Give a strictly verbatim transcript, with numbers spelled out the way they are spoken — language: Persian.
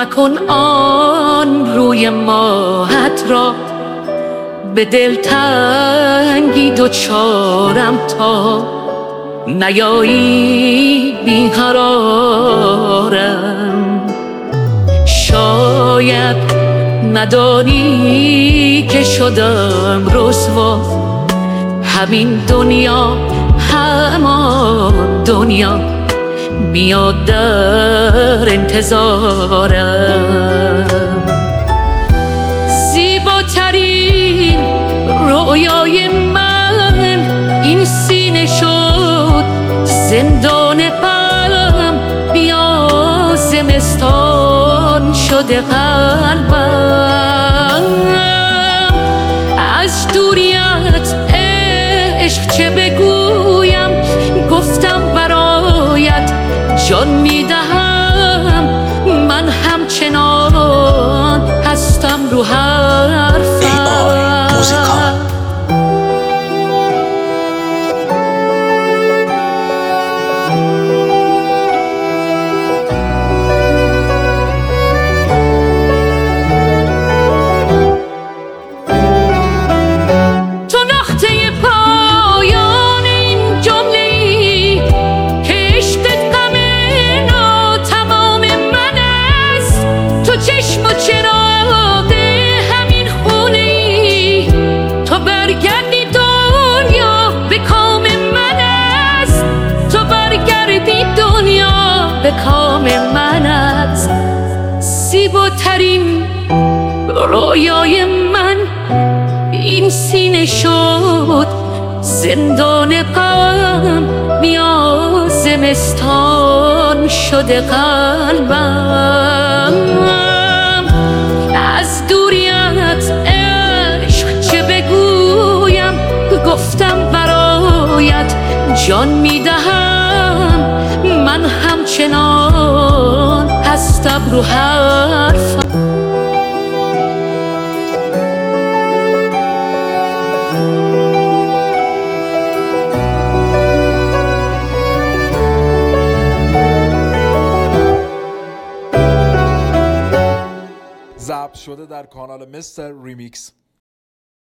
مکن آن روی ماهت را، به دلتنگی دوچارم تا نیایی بیقرارم. شاید ندانی که شدم رسوا، همین دنیا همان دنیا میاد در انتظارم. زیباترین رویای من این سینه شد زندان قلبم، بیا زمستان شده قلبم. از دوریت عشق چه بگویم، گفتم برایت جان میدهم. من همچنان هستم رو حرفم. به کام منت زیباترین رویای من این سینه شد زندان غم، بیا زمستان شده قلبم. از دوریت عشق چه بگویم، گفتم برایت جان میدهم. من همچنان هستم رو حرفم. ضبط شده در کانال مستر ریمیکس.